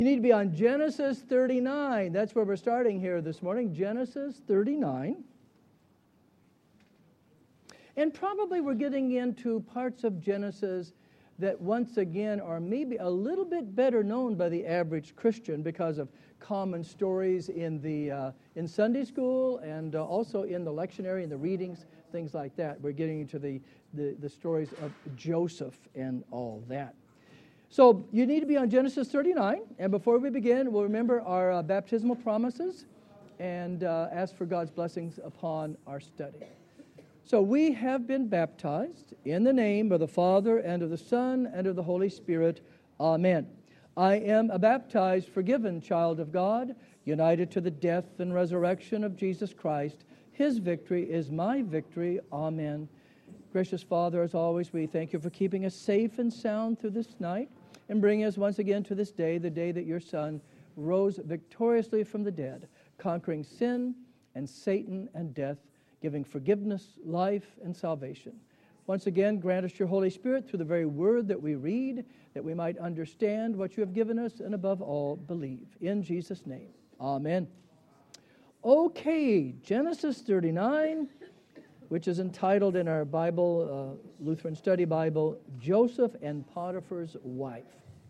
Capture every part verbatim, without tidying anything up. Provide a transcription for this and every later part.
You need to be on Genesis thirty-nine. That's where we're starting here this morning, Genesis thirty-nine. And probably we're getting into parts of Genesis that once again are maybe a little bit better known by the average Christian because of common stories in the uh, in Sunday school and uh, also in the lectionary and the readings, things like that. We're getting into the, the, the stories of Joseph and all that. So you need to be on Genesis thirty-nine. And before we begin, we'll remember our uh, baptismal promises and uh, ask for God's blessings upon our study. So we have been baptized in the name of the Father and of the Son and of the Holy Spirit. Amen. I am a baptized, forgiven child of God, united to the death and resurrection of Jesus Christ. His victory is my victory. Amen. Gracious Father, as always, we thank you for keeping us safe and sound through this night and bringing us once again to this day, the day that your Son rose victoriously from the dead, conquering sin and Satan and death, giving forgiveness, life, and salvation. Once again, grant us your Holy Spirit through the very word that we read, that we might understand what you have given us, and above all, believe. In Jesus' name, amen. Okay, Genesis thirty-nine, which is entitled in our Bible, uh, Lutheran Study Bible, Joseph and Potiphar's Wife.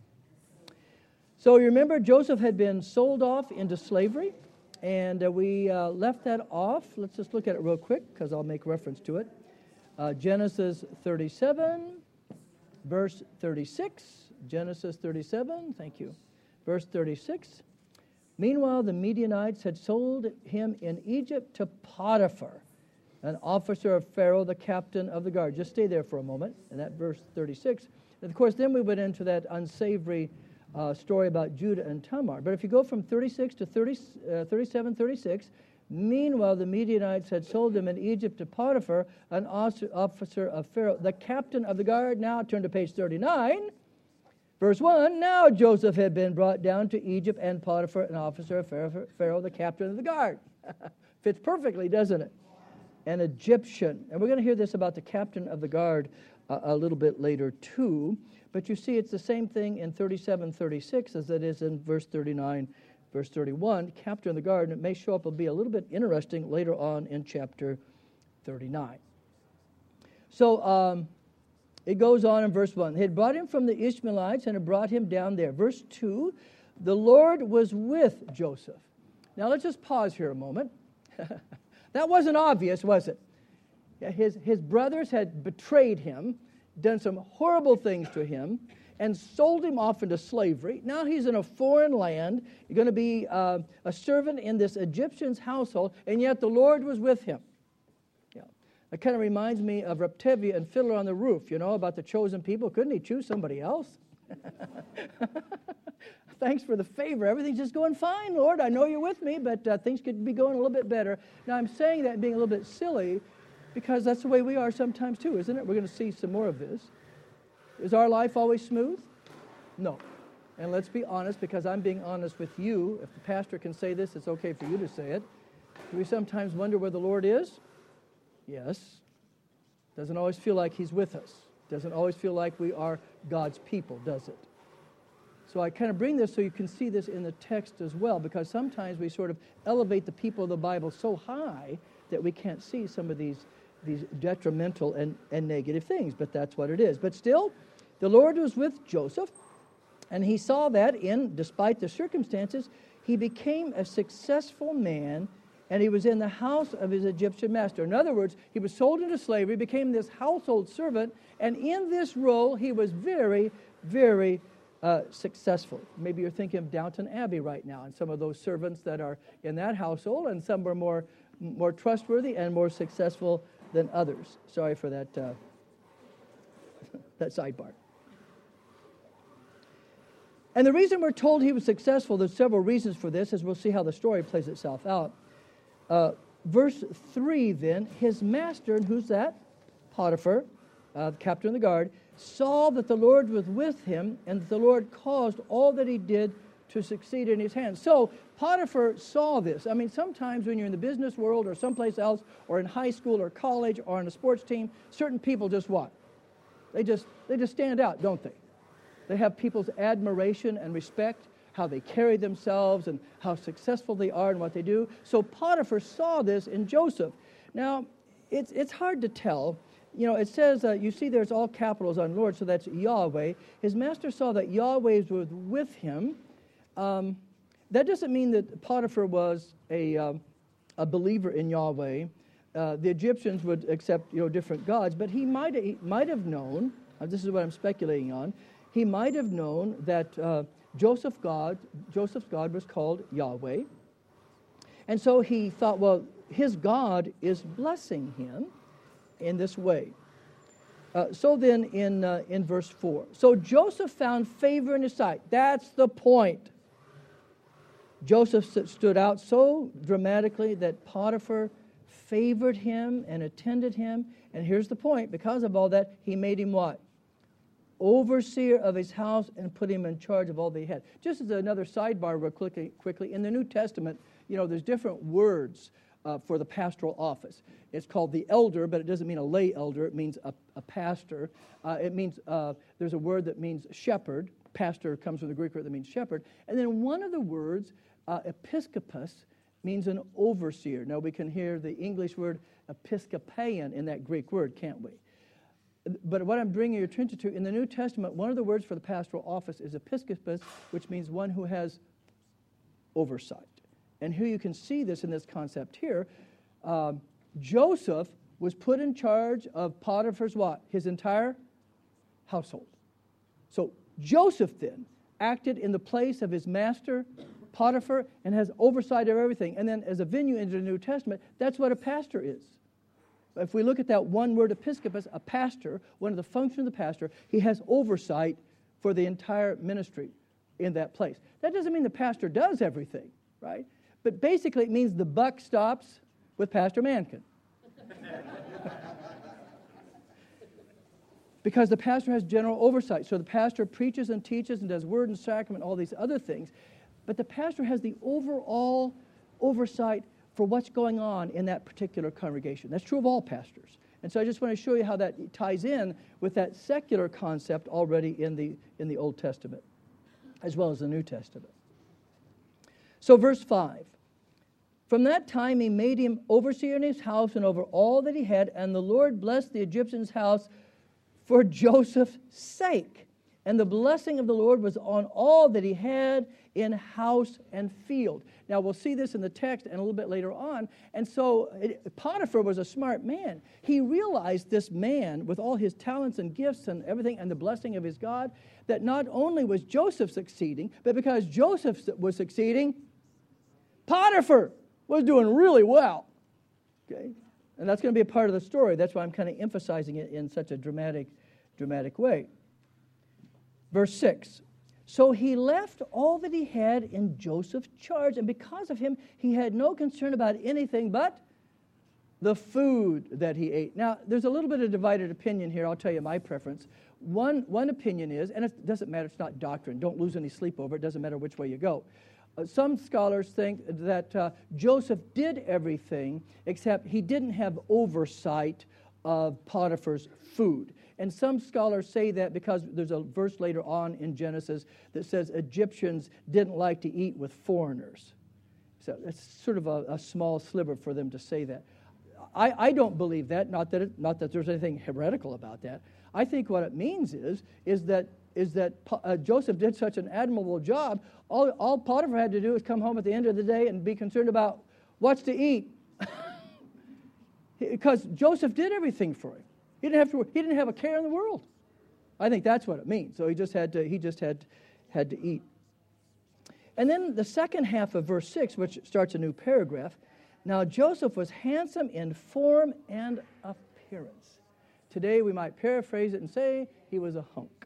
So you remember Joseph had been sold off into slavery. And uh, we uh, left that off. Let's just look at it real quick because I'll make reference to it. Uh, Genesis thirty-seven, verse thirty-six. Genesis thirty-seven, thank you. Verse thirty-six. Meanwhile, the Midianites had sold him in Egypt to Potiphar, an officer of Pharaoh, the captain of the guard. Just stay there for a moment, in that verse thirty-six. And of course, then we went into that unsavory Uh, story about Judah and Tamar. But if you go from thirty-six to thirty, uh, thirty-seven, thirty-six, meanwhile the Midianites had sold them in Egypt to Potiphar, an officer of Pharaoh, the captain of the guard. Now turn to page thirty-nine, verse one. Now Joseph had been brought down to Egypt, and Potiphar, an officer of Pharaoh, Pharaoh the captain of the guard. Fits perfectly, doesn't it? An Egyptian. And we're going to hear this about the captain of the guard uh, a little bit later too. But you see, it's the same thing in thirty-seven, thirty-six as it is in verse thirty-nine, verse thirty-one. Captain of the guard, and it may show up, will be a little bit interesting later on in chapter thirty-nine. So um, it goes on in verse one. They had brought him from the Ishmaelites and had brought him down there. Verse two, the Lord was with Joseph. Now let's just pause here a moment. That wasn't obvious, was it? His, his brothers had betrayed him, done some horrible things to him, and sold him off into slavery. Now he's in a foreign land. He's going to be uh, a servant in this Egyptian's household, and yet the Lord was with him. Yeah. It kind of reminds me of Reptevia and Fiddler on the Roof, you know, about the chosen people. Couldn't he choose somebody else? Thanks for the favor. Everything's just going fine, Lord. I know you're with me, but uh, things could be going a little bit better. Now I'm saying that being a little bit silly, because that's the way we are sometimes too, isn't it? We're going to see some more of this. Is our life always smooth? No. And let's be honest, because I'm being honest with you. If the pastor can say this, it's okay for you to say it. Do we sometimes wonder where the Lord is? Yes. Doesn't always feel like he's with us. Doesn't always feel like we are God's people, does it? So I kind of bring this so you can see this in the text as well, because sometimes we sort of elevate the people of the Bible so high that we can't see some of these these detrimental and, and negative things, but that's what it is. But still, the Lord was with Joseph, and he saw that in, despite the circumstances, he became a successful man, and he was in the house of his Egyptian master. In other words, he was sold into slavery, became this household servant, and in this role, he was very, very uh, successful. Maybe you're thinking of Downton Abbey right now, and some of those servants that are in that household, and some were more, more trustworthy and more successful than others. Sorry for that uh, that sidebar. And the reason we're told he was successful, there's several reasons for this, as we'll see how the story plays itself out. Uh, verse three then, his master, and who's that? Potiphar, uh, the captain of the guard, saw that the Lord was with him, and that the Lord caused all that he did to succeed in his hands. So Potiphar saw this. I mean, sometimes when you're in the business world or someplace else, or in high school or college or on a sports team, certain people just what? They just they just stand out, don't they? They have people's admiration and respect. how they carry themselves and how successful they are and what they do. So Potiphar saw this in Joseph. Now, it's, it's hard to tell. You know, it says, uh, you see there's all capitals on Lord, so that's Yahweh. His master saw that Yahweh was with him. Um, that doesn't mean that Potiphar was a, um, a believer in Yahweh. Uh, the Egyptians would accept, you know, different gods, but he might he might have known, uh, this is what I'm speculating on, he might have known that uh, Joseph God, Joseph's God was called Yahweh. And so he thought, well, his God is blessing him in this way. Uh, so then in, uh, in verse four, so Joseph found favor in his sight. That's the point. Joseph stood out so dramatically that Potiphar favored him and attended him. And here's the point. Because of all that, he made him what? Overseer of his house and put him in charge of all they had. Just as another sidebar real quickly, quickly, in the New Testament, you know, there's different words uh, for the pastoral office. It's called the elder, but it doesn't mean a lay elder. It means a, a pastor. Uh, it means, uh, there's a word that means shepherd. Pastor comes from the Greek word that means shepherd. And then one of the words, uh, episkopos, means an overseer. Now we can hear the English word episcopalian in that Greek word, can't we? But what I'm bringing your attention to, in the New Testament, one of the words for the pastoral office is episkopos, which means one who has oversight. And here you can see this in this concept here. Um, Joseph was put in charge of Potiphar's what? His entire household. So Joseph then acted in the place of his master, Potiphar, and has oversight of everything. And then as a venue into the New Testament, that's what a pastor is. If we look at that one word, episkopos, a pastor, one of the functions of the pastor, he has oversight for the entire ministry in that place. That doesn't mean the pastor does everything, right? But basically it means the buck stops with Pastor Mankin. Because the pastor has general oversight. So the pastor preaches and teaches and does word and sacrament, all these other things. But the pastor has the overall oversight for what's going on in that particular congregation. That's true of all pastors. And so I just want to show you how that ties in with that secular concept already in the, in the Old Testament, as well as the New Testament. So verse five. From that time he made him overseer in his house and over all that he had, and the Lord blessed the Egyptian's house for Joseph's sake. And the blessing of the Lord was on all that he had in house and field. Now, we'll see this in the text and a little bit later on. And so it, Potiphar was a smart man. He realized this man, with all his talents and gifts and everything and the blessing of his God, that not only was Joseph succeeding, but because Joseph was succeeding, Potiphar was doing really well. Okay? And that's going to be a part of the story. That's why I'm kind of emphasizing it in such a dramatic, dramatic way. Verse six, so he left all that he had in Joseph's charge, and because of him, he had no concern about anything but the food that he ate. Now, there's a little bit of divided opinion here. I'll tell you my preference. One, one opinion is, and it doesn't matter, it's not doctrine. Don't lose any sleep over it. It doesn't matter which way you go. Uh, some scholars think that uh, Joseph did everything, except he didn't have oversight of Potiphar's food. And some scholars say that because there's a verse later on in Genesis that says Egyptians didn't like to eat with foreigners. So it's sort of a, a small sliver for them to say that. I, I don't believe that, not that, it, not that there's anything heretical about that. I think what it means is, is that, is that uh, Joseph did such an admirable job. All, all Potiphar had to do was come home at the end of the day and be concerned about what's to eat. Because Joseph did everything for him. He didn't have to. He didn't have a care in the world. I think that's what it means. So he just had to. He just had had to eat. And then the second half of verse six, which starts a new paragraph. Now Joseph was handsome in form and appearance. Today we might paraphrase it and say he was a hunk.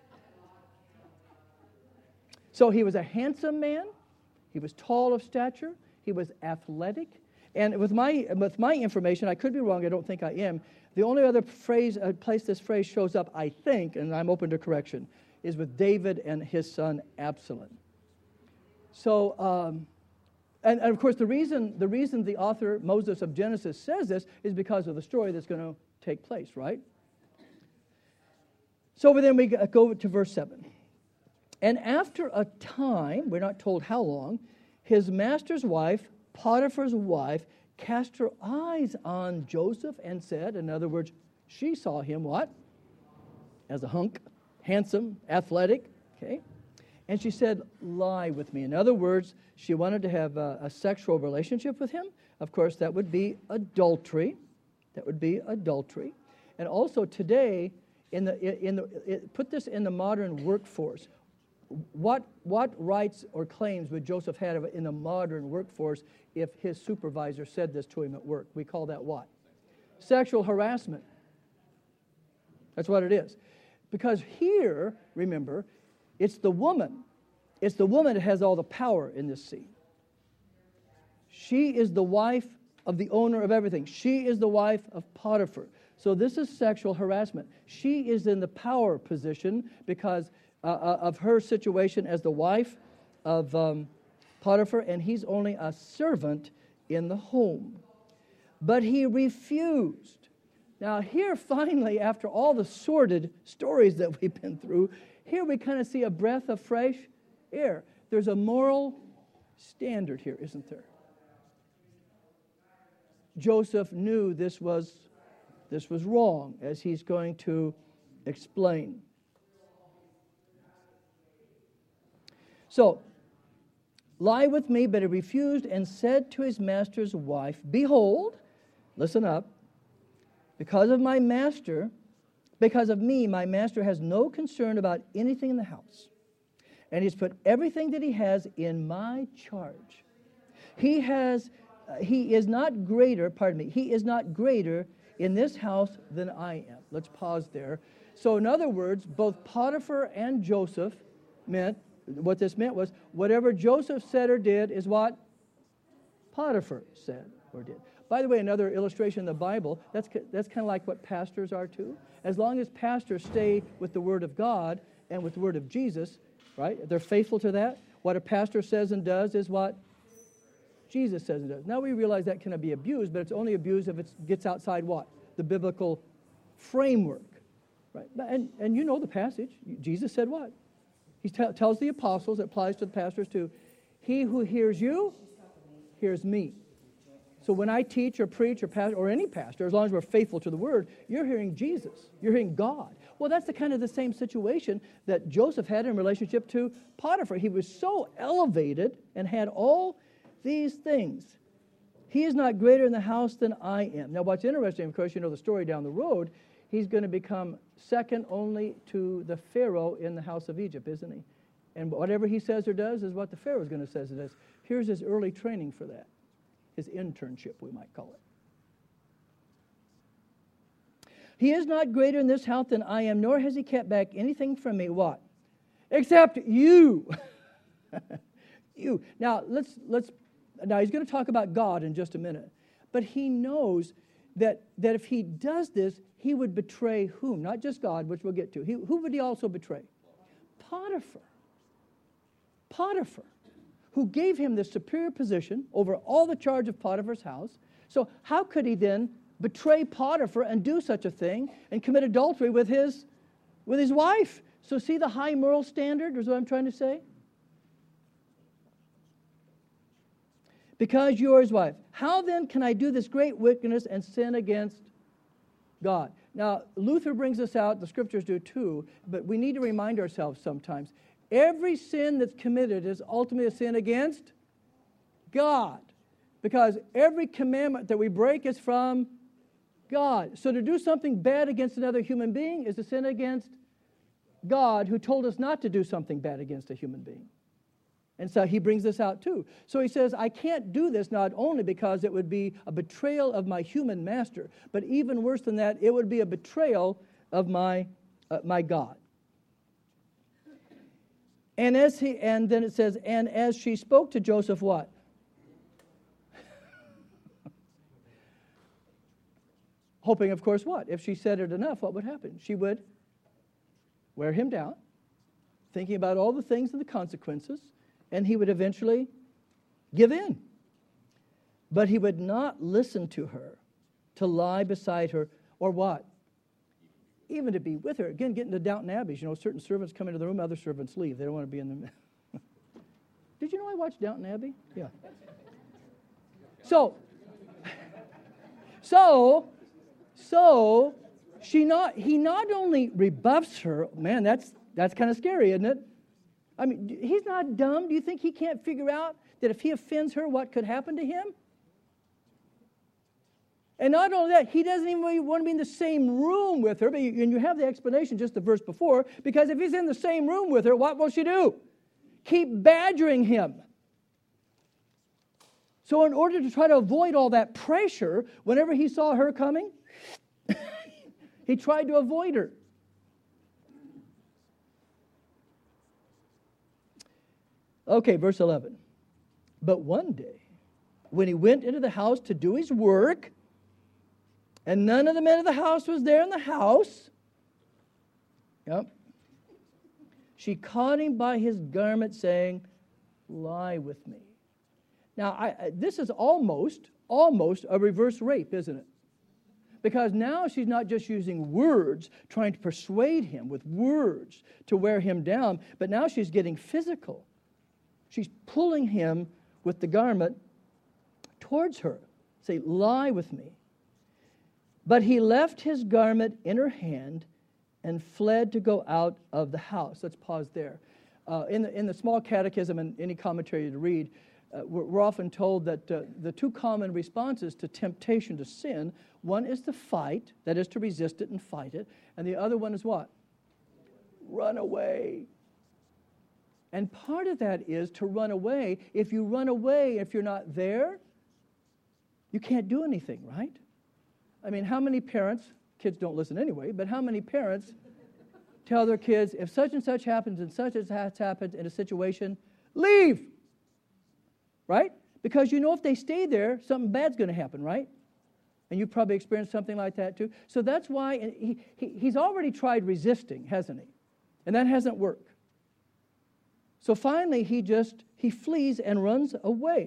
So he was a handsome man. He was tall of stature. He was athletic. And with my with my information, I could be wrong. I don't think I am. The only other phrase, uh, place this phrase shows up, I think, and I'm open to correction, is with David and his son Absalom. So, um, and, and of course, the reason the reason the author Moses of Genesis says this is because of the story that's going to take place, right? So then we go to verse seven. And after a time, we're not told how long, his master's wife, Potiphar's wife, cast her eyes on Joseph and said, in other words, she saw him what? As a hunk, handsome, athletic, okay? And she said, lie with me. In other words, she wanted to have a, a sexual relationship with him. Of course, that would be adultery. That would be adultery. And also today, in the in the it, put this in the modern workforce. What what rights or claims would Joseph have in the modern workforce if his supervisor said this to him at work? We call that what? Sexual harassment. That's what it is. Because here, remember, it's the woman. It's the woman that has all the power in this scene. She is the wife of the owner of everything. She is the wife of Potiphar. So this is sexual harassment. She is in the power position because uh, of her situation as the wife of um, Potiphar, and he's only a servant in the home. But he refused. Now here finally, after all the sordid stories that we've been through, here we kind of see a breath of fresh air. There's a moral standard here, isn't there? Joseph knew this was, this was wrong, as he's going to explain. So, lie with me, but he refused and said to his master's wife, behold, listen up, because of my master, because of me, my master has no concern about anything in the house. And he's put everything that he has in my charge. He has, uh, he is not greater, pardon me, he is not greater in this house than I am. Let's pause there. So in other words, both Potiphar and Joseph meant, what this meant was, whatever Joseph said or did is what Potiphar said or did. By the way, another illustration in the Bible, that's, that's kind of like what pastors are too. As long as pastors stay with the Word of God and with the Word of Jesus, right? They're faithful to that. What a pastor says and does is what Jesus says and does. Now we realize that can be abused, but it's only abused if it gets outside what? The biblical framework, right? And, and you know the passage. Jesus said what? He t- tells the apostles, it applies to the pastors too, he who hears you, hears me. So when I teach or preach or pastor, or any pastor, as long as we're faithful to the Word, you're hearing Jesus. You're hearing God. Well, that's the kind of the same situation that Joseph had in relationship to Potiphar. He was so elevated and had all these things. He is not greater in the house than I am. Now, what's interesting, of course, you know the story down the road, he's going to become second only to the Pharaoh in the house of Egypt, isn't he? And whatever he says or does is what the Pharaoh is going to say or does. Here's his early training for that. His internship, we might call it. He is not greater in this house than I am, nor has he kept back anything from me. What? Except you. You. Now, let's, let's, now he's going to talk about God in just a minute. But he knows that, that if he does this, he would betray whom? Not just God, which we'll get to. He, who would he also betray? Potiphar. Potiphar, who gave him the superior position over all the charge of Potiphar's house. So how could he then betray Potiphar and do such a thing and commit adultery with his, with his wife? So see the high moral standard is what I'm trying to say? Because you are his wife. How then can I do this great wickedness and sin against God? Now, Luther brings this out, the scriptures do too, but we need to remind ourselves sometimes. Every sin that's committed is ultimately a sin against God. Because every commandment that we break is from God. So to do something bad against another human being is a sin against God, who told us not to do something bad against a human being. And so he brings this out too. So he says, I can't do this not only because it would be a betrayal of my human master, but even worse than that, it would be a betrayal of my, uh, my God. And as he, and then it says, and as she spoke to Joseph, what? Hoping, of course, what? If she said it enough, what would happen? She would wear him down, thinking about all the things and the consequences, and he would eventually give in. But he would not listen to her, to lie beside her, or what? even to be with her. Again, getting to Downton Abbey, you know, certain servants come into the room, other servants leave. They don't want to be in the... Did you know I watched Downton Abbey? Yeah. So, so, so, she not, he not only rebuffs her, man, that's, that's kind of scary, isn't it? I mean, he's not dumb. Do you think he can't figure out that if he offends her, what could happen to him? And not only that, he doesn't even want to be in the same room with her. But you, and you have the explanation just the verse before, because if he's in the same room with her, what will she do? Keep badgering him. So in order to try to avoid all that pressure, whenever he saw her coming, he tried to avoid her. Okay, verse eleven. But one day, when he went into the house to do his work, and none of the men of the house was there in the house, yep, she caught him by his garment, saying, lie with me. Now, I, this is almost, almost a reverse rape, isn't it? Because now she's not just using words, trying to persuade him with words to wear him down, but now she's getting physical. She's pulling him with the garment towards her. Say, lie with me. But he left his garment in her hand and fled to go out of the house. Let's pause there. Uh, in, the, in the small catechism and any commentary to read, uh, we're, we're often told that uh, the two common responses to temptation to sin, one is to fight, that is to resist it and fight it, and the other one is what? Run away. And part of that is to run away. If you run away, if you're not there, you can't do anything, right? I mean, how many parents, kids don't listen anyway, but how many parents tell their kids, if such and such happens and such and such happens in a situation, leave, right? Because you know if they stay there, something bad's going to happen, right? And you've probably experienced something like that too. So that's why he, he, he's already tried resisting, hasn't he? And that hasn't worked. So finally, he just, he flees and runs away.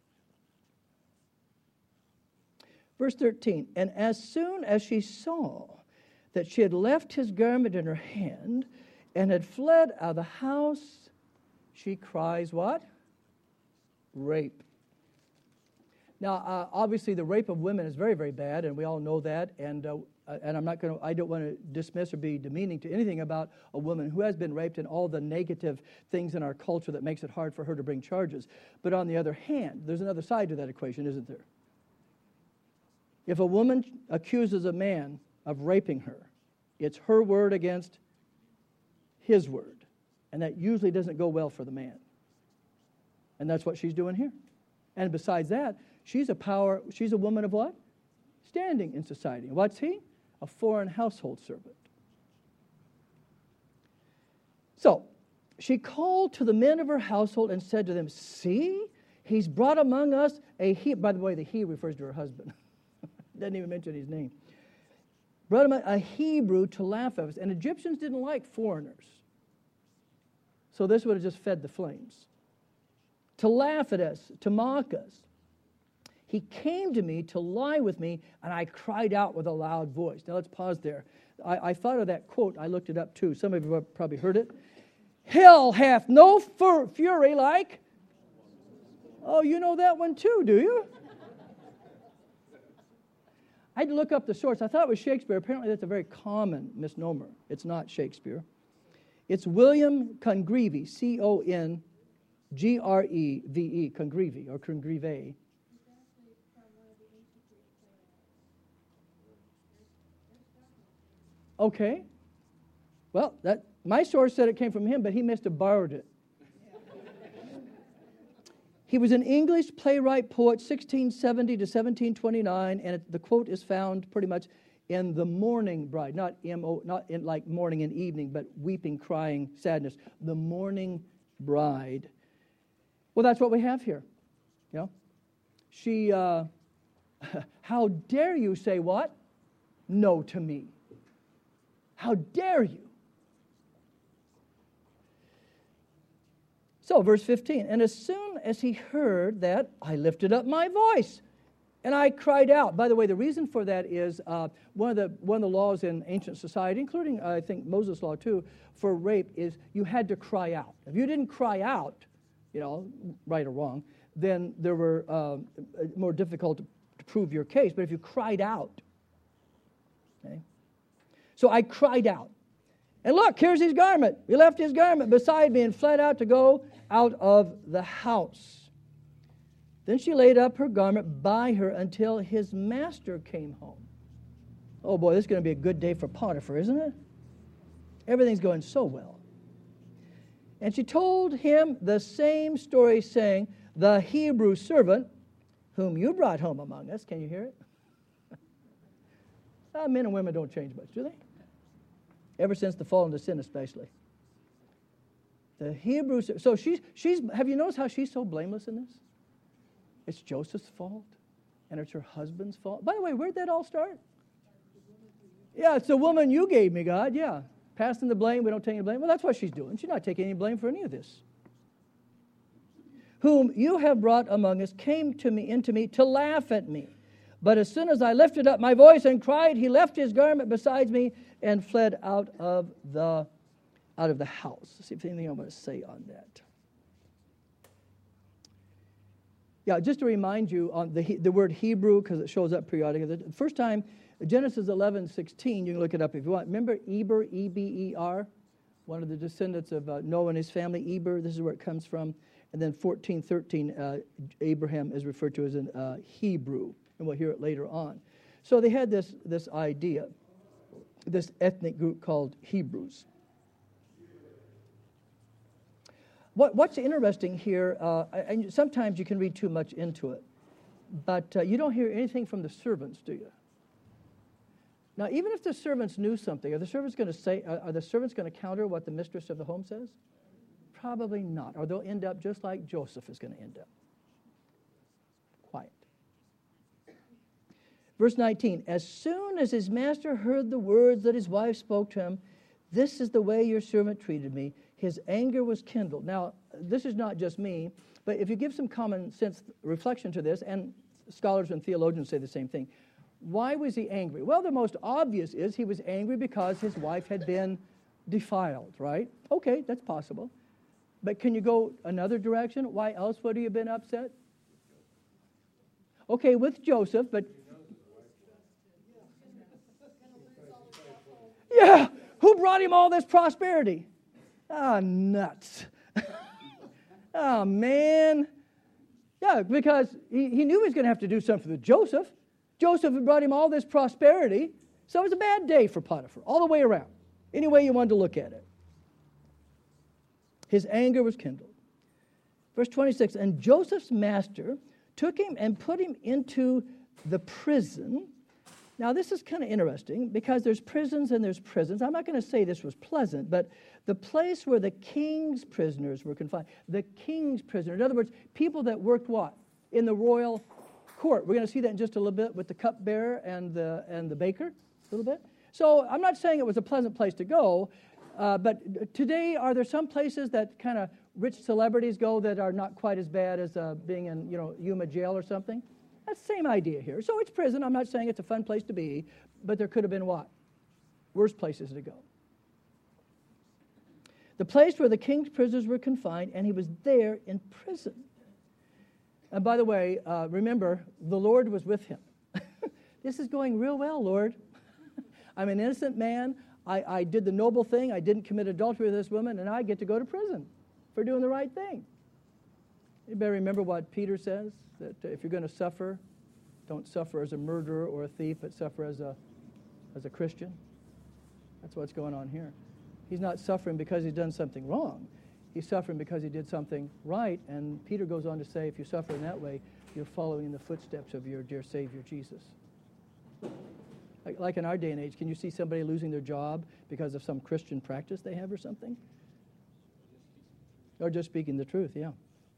Verse thirteen, and as soon as she saw that she had left his garment in her hand and had fled out of the house, she cries what? Rape. Now, uh, obviously, the rape of women is very, very bad, and we all know that. And uh, and I'm not going to. I don't want to dismiss or be demeaning to anything about a woman who has been raped and all the negative things in our culture that makes it hard for her to bring charges. But on the other hand, there's another side to that equation, isn't there? If a woman accuses a man of raping her, it's her word against his word, and that usually doesn't go well for the man. And that's what she's doing here. And besides that, she's a power, she's a woman of what? Standing in society. What's he? A foreign household servant. So, she called to the men of her household and said to them, see, he's brought among us a he. By the way, the he refers to her husband. Doesn't even mention his name. Brought among a Hebrew to laugh at us. And Egyptians didn't like foreigners. So this would have just fed the flames. To laugh at us, to mock us. He came to me to lie with me, and I cried out with a loud voice. Now let's pause there. I, I thought of that quote. I looked it up too. Some of you have probably heard it. Hell hath no fur- fury like. Oh, you know that one too, do you? I had to look up the source. I thought it was Shakespeare. Apparently that's a very common misnomer. It's not Shakespeare. It's William Congreve, C O N G R E V E, Congreve, or Congreve. Okay. Well, that my source said it came from him, but he must have borrowed it. He was an English playwright, poet, sixteen seventy to seventeen twenty-nine, and it, the quote is found pretty much in The Mourning Bride, not M O, not in like morning and evening, but weeping, crying, sadness. The Mourning Bride. Well, that's what we have here. You know, she. Uh, how dare you say what? No to me. How dare you? So, verse fifteen, and as soon as he heard that, I lifted up my voice And I cried out. By the way, the reason for that is uh, one of the one of the laws in ancient society, including I think Moses' law too, for rape is you had to cry out. If you didn't cry out, you know, right or wrong, then there were uh, more difficult to, to prove your case. But if you cried out, okay. So I cried out, and look, here's his garment. He left his garment beside me and fled out to go out of the house. Then she laid up her garment by her until his master came home. Oh boy, this is going to be a good day for Potiphar, isn't it? Everything's going so well. And she told him the same story, saying, the Hebrew servant whom you brought home among us. Can you hear it? uh, men and women don't change much, do they? Ever since the fall into sin especially. The Hebrew, so she's, she's, have you noticed how she's so blameless in this? It's Joseph's fault, and it's her husband's fault. By the way, where'd that all start? Yeah, it's the woman you gave me, God, yeah. Passing the blame, we don't take any blame. Well, that's what she's doing. She's not taking any blame for any of this. Whom you have brought among us came to me into me to laugh at me. But as soon as I lifted up my voice and cried, he left his garment beside me and fled out of the, out of the house. Let's see if there's anything I want to say on that. Yeah, just to remind you on the the word Hebrew, because it shows up periodically. The first time, Genesis eleven sixteen, you can look it up if you want. Remember Eber, E B E R, one of the descendants of uh, Noah and his family, Eber. This is where it comes from. And then fourteen thirteen, uh, Abraham is referred to as a uh, Hebrew, and we'll hear it later on. So they had this this idea, this ethnic group called Hebrews. What, what's interesting here, uh, and sometimes you can read too much into it, but uh, you don't hear anything from the servants, do you? Now, even if the servants knew something, are the servants going to say? Uh, are the servants going to counter what the mistress of the home says? Probably not, or they'll end up just like Joseph is going to end up. Quiet. Verse nineteen, as soon as his master heard the words that his wife spoke to him, this is the way your servant treated me. His anger was kindled. Now, this is not just me, but if you give some common sense reflection to this, and scholars and theologians say the same thing, why was he angry? Well, the most obvious is he was angry because his wife had been defiled, right? Okay, that's possible. But can you go another direction? Why else would he have been upset? Okay, with Joseph, but... Yeah, who brought him all this prosperity? Ah, oh, nuts. Oh, man. Yeah, because he, he knew he was going to have to do something with Joseph. Joseph had brought him all this prosperity, so it was a bad day for Potiphar, all the way around, any way you wanted to look at it. His anger was kindled. Verse twenty-six, and Joseph's master took him and put him into the prison. Now, this is kind of interesting because there's prisons and there's prisons. I'm not going to say this was pleasant, but the place where the king's prisoners were confined, the king's prisoner. In other words, people that worked what? In the royal court. We're going to see that in just a little bit with the cupbearer and the and the baker, a little bit. So I'm not saying it was a pleasant place to go, uh, but today, are there some places that kind of rich celebrities go that are not quite as bad as uh, being in, you know, Yuma jail or something? That's the same idea here. So it's prison. I'm not saying it's a fun place to be, but there could have been what? Worse places to go. The place where the king's prisoners were confined, and he was there in prison. And by the way, uh, remember, the Lord was with him. This is going real well, Lord. I'm an innocent man. I, I did the noble thing. I didn't commit adultery with this woman, and I get to go to prison for doing the right thing. You better remember what Peter says, that if you're going to suffer, don't suffer as a murderer or a thief, but suffer as a, as a Christian. That's what's going on here. He's not suffering because he's done something wrong. He's suffering because he did something right. And Peter goes on to say, if you suffer in that way, you're following in the footsteps of your dear Savior, Jesus. Like, like in our day and age, can you see somebody losing their job because of some Christian practice they have or something? Or just speaking the truth, yeah.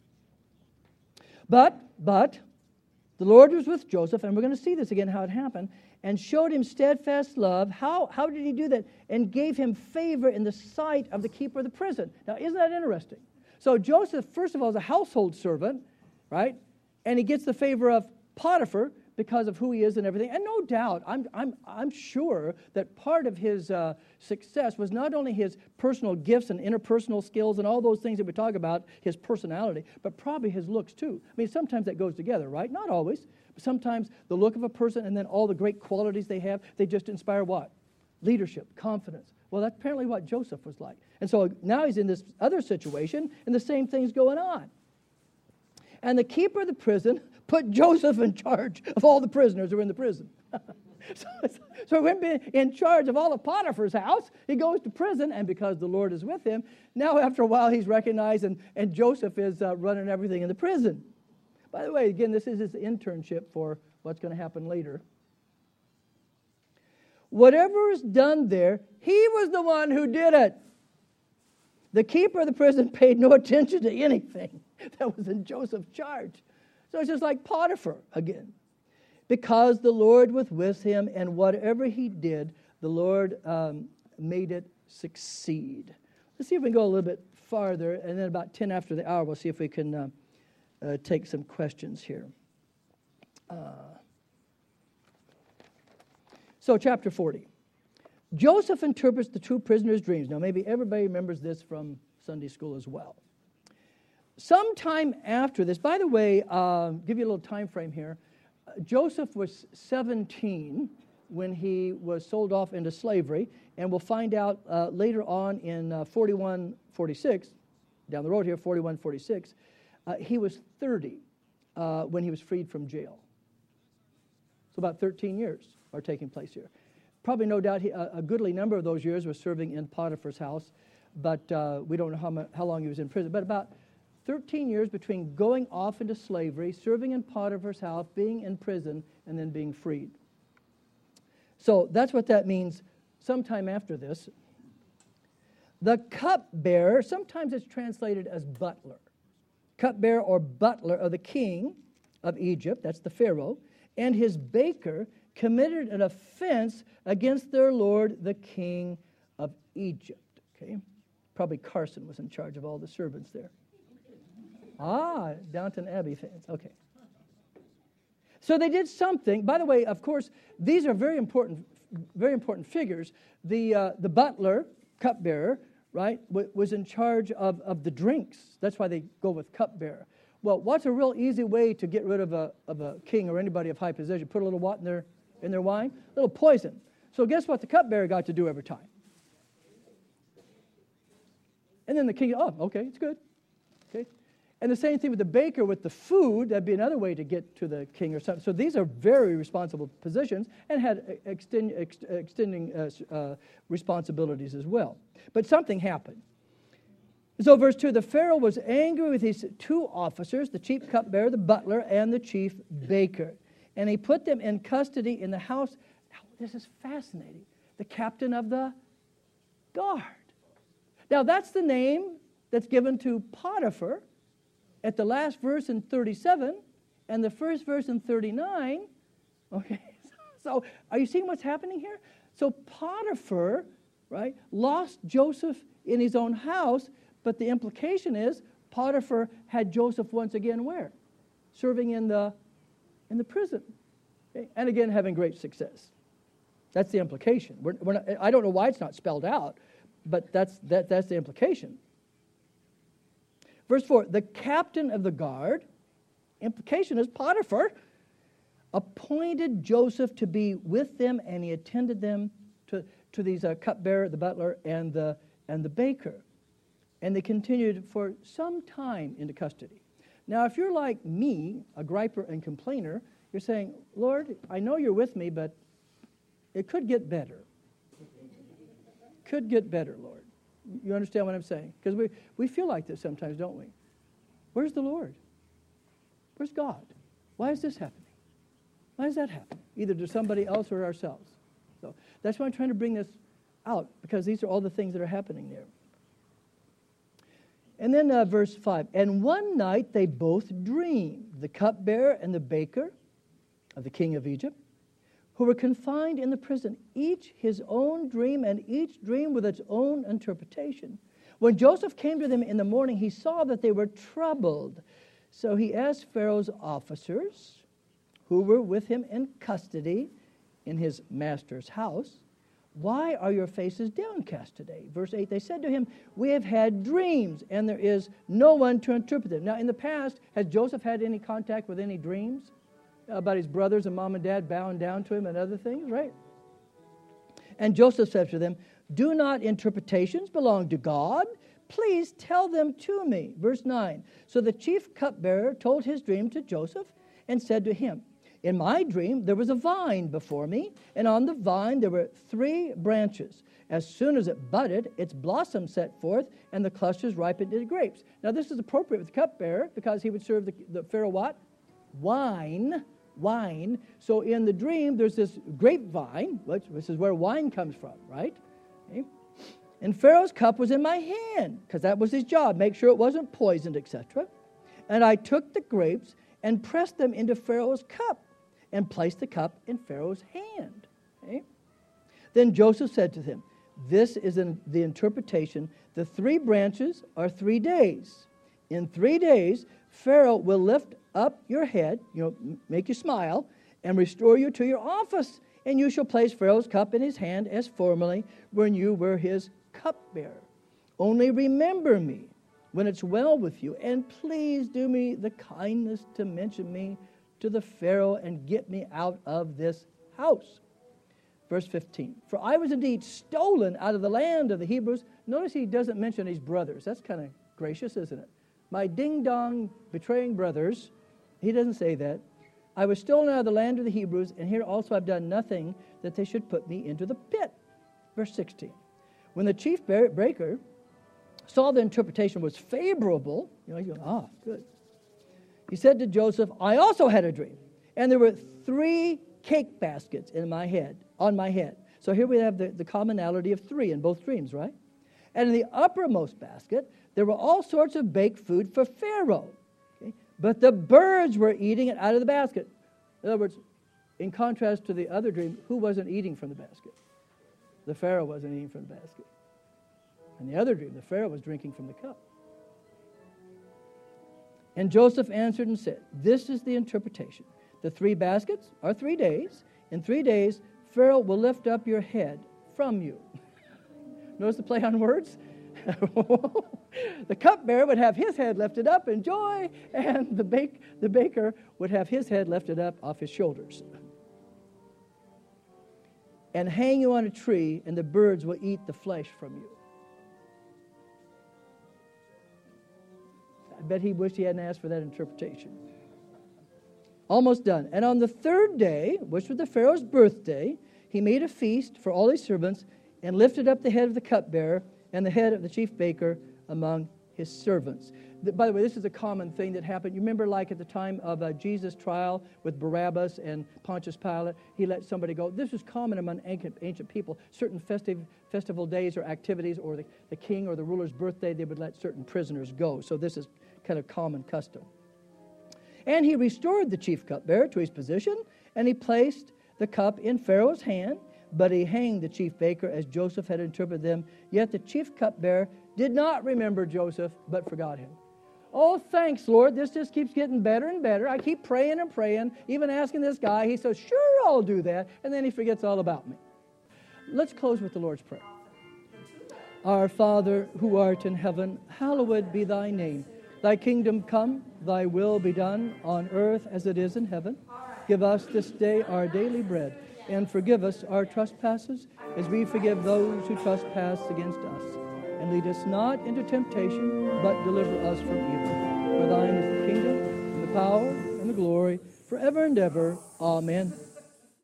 But, but, the Lord was with Joseph, and we're going to see this again, how it happened, and showed him steadfast love. How, how did he do that? And gave him favor in the sight of the keeper of the prison. Now, isn't that interesting? So Joseph, first of all, is a household servant, right? And he gets the favor of Potiphar, because of who he is and everything. And no doubt, I'm, I'm, I'm sure that part of his uh, success was not only his personal gifts and interpersonal skills and all those things that we talk about, his personality, but probably his looks too. I mean, sometimes that goes together, right? Not always. But sometimes the look of a person and then all the great qualities they have, they just inspire what? Leadership, confidence. Well, that's apparently what Joseph was like. And so now he's in this other situation, and the same thing's going on. And the keeper of the prison put Joseph in charge of all the prisoners who were in the prison. so, so when being in charge of all of Potiphar's house, he goes to prison, and because the Lord is with him, now after a while he's recognized, and, and Joseph is uh, running everything in the prison. By the way, again, this is his internship for what's going to happen later. Whatever is done there, he was the one who did it. The keeper of the prison paid no attention to anything that was in Joseph's charge. So it's just like Potiphar again. Because the Lord was with him, and whatever he did, the Lord um, made it succeed. Let's see if we can go a little bit farther, and then about ten after the hour, we'll see if we can uh, uh, take some questions here. Uh, so chapter forty. Joseph interprets the two prisoners' dreams. Now, maybe everybody remembers this from Sunday school as well. Sometime after this, by the way, uh, give you a little time frame here. Uh, Joseph was seventeen when he was sold off into slavery, and we'll find out uh, later on in uh, forty-one forty-six, down the road here, forty-one forty-six, uh, he was thirty uh, when he was freed from jail. So about thirteen years are taking place here. Probably no doubt he, a, a goodly number of those years was serving in Potiphar's house, but uh, we don't know how, mu- how long he was in prison. But about thirteen years between going off into slavery, serving in Potiphar's house, being in prison, and then being freed. So that's what that means sometime after this. The cupbearer, sometimes it's translated as butler. Cupbearer or butler of the king of Egypt, that's the Pharaoh, and his baker committed an offense against their lord, the king of Egypt. Okay, probably Carson was in charge of all the servants there. Ah, Downton Abbey fans. Okay. So they did something. By the way, of course, these are very important, very important figures. The uh, the butler, cupbearer, right, w- was in charge of, of the drinks. That's why they go with cupbearer. Well, what's a real easy way to get rid of a of a king or anybody of high position? Put a little what in their in their wine? A little poison. So guess what the cupbearer got to do every time? And then the king, oh, okay, it's good. Okay. And the same thing with the baker with the food. That'd be another way to get to the king or something. So these are very responsible positions and had extend, ex, extending uh, uh, responsibilities as well. But something happened. So verse two, the Pharaoh was angry with his two officers, the chief cupbearer, the butler, and the chief baker. And he put them in custody in the house. Now, this is fascinating. The captain of the guard. Now, that's the name that's given to Potiphar at the last verse in thirty-seven and the first verse in thirty-nine. Okay, so are you seeing what's happening here? So Potiphar, right, lost Joseph in his own house, but the implication is Potiphar had Joseph once again where? Serving in the in the prison. Okay? And again, having great success. That's the implication. We're, we're not, I don't know why it's not spelled out, but that's that, that's the implication. Verse four, the captain of the guard, implication is Potiphar, appointed Joseph to be with them, and he attended them to, to these uh, cupbearer, the butler, and the, and the baker. And they continued for some time into custody. Now, if you're like me, a griper and complainer, you're saying, Lord, I know you're with me, but it could get better. Could get better, Lord. You understand what I'm saying? Because we, we feel like this sometimes, don't we? Where's the Lord? Where's God? Why is this happening? Why does that happen? Either to somebody else or ourselves. So that's why I'm trying to bring this out, because these are all the things that are happening there. And then uh, verse five, and one night they both dreamed, the cupbearer and the baker of the king of Egypt, who were confined in the prison, each his own dream, and each dream with its own interpretation. When Joseph came to them in the morning, he saw that they were troubled. So he asked Pharaoh's officers, who were with him in custody in his master's house, why are your faces downcast today? Verse eight, they said to him, we have had dreams, and there is no one to interpret them. Now, in the past, has Joseph had any contact with any dreams about his brothers and mom and dad bowing down to him and other things, right? And Joseph said to them, do not interpretations belong to God? Please tell them to me. Verse nine, so the chief cupbearer told his dream to Joseph and said to him, in my dream, there was a vine before me, and on the vine there were three branches. As soon as it budded, its blossoms set forth, and the clusters ripened into grapes. Now, this is appropriate with the cupbearer because he would serve the, the Pharaoh what? Wine. Wine. So in the dream, there's this grapevine, which, which is where wine comes from, right? Okay. And Pharaoh's cup was in my hand, because that was his job, make sure it wasn't poisoned, et cetera. And I took the grapes and pressed them into Pharaoh's cup, and placed the cup in Pharaoh's hand. Okay? Then Joseph said to him, this is in the interpretation. The three branches are three days. In three days, Pharaoh will lift up your head, you know, make you smile, and restore you to your office. And you shall place Pharaoh's cup in his hand as formerly when you were his cupbearer. Only remember me when it's well with you, and please do me the kindness to mention me to the Pharaoh and get me out of this house. Verse fifteen, for I was indeed stolen out of the land of the Hebrews. Notice he doesn't mention his brothers. That's kind of gracious, isn't it? My ding-dong betraying brothers. He doesn't say that. I was stolen out of the land of the Hebrews, and here also I've done nothing that they should put me into the pit. Verse sixteen, when the chief breaker saw the interpretation was favorable, you know, he's going, ah, good. He said to Joseph, I also had a dream, and there were three cake baskets in my head, on my head. So here we have the, the commonality of three in both dreams, right? And in the uppermost basket, there were all sorts of baked food for Pharaoh. Okay? But the birds were eating it out of the basket. In other words, in contrast to the other dream, who wasn't eating from the basket? The Pharaoh wasn't eating from the basket. In the other dream, the Pharaoh was drinking from the cup. And Joseph answered and said, this is the interpretation. The three baskets are three days. In three days, Pharaoh will lift up your head from you. Notice the play on words? The cupbearer would have his head lifted up in joy, and the, bake, the baker would have his head lifted up off his shoulders. And hang you on a tree, and the birds will eat the flesh from you. I bet he wished he hadn't asked for that interpretation. Almost done. And on the third day, which was the Pharaoh's birthday, he made a feast for all his servants and lifted up the head of the cupbearer and the head of the chief baker among his servants. By the way, this is a common thing that happened. You remember like at the time of uh, Jesus' trial with Barabbas and Pontius Pilate, he let somebody go. This was common among ancient, ancient people. Certain festive festival days or activities, or the, the king or the ruler's birthday, they would let certain prisoners go. So this is kind of common custom. And he restored the chief cupbearer to his position, and he placed the cup in Pharaoh's hand, but he hanged the chief baker as Joseph had interpreted them. Yet the chief cupbearer did not remember Joseph, but forgot him. Oh, thanks, Lord. This just keeps getting better and better. I keep praying and praying, even asking this guy. He says, sure, I'll do that. And then he forgets all about me. Let's close with the Lord's Prayer. Our Father, who art in heaven, hallowed be thy name. Thy kingdom come, thy will be done on earth as it is in heaven. Give us this day our daily bread, and forgive us our trespasses as we forgive those who trespass against us. And lead us not into temptation, but deliver us from evil. For thine is the kingdom, and the power, and the glory, forever and ever. Amen.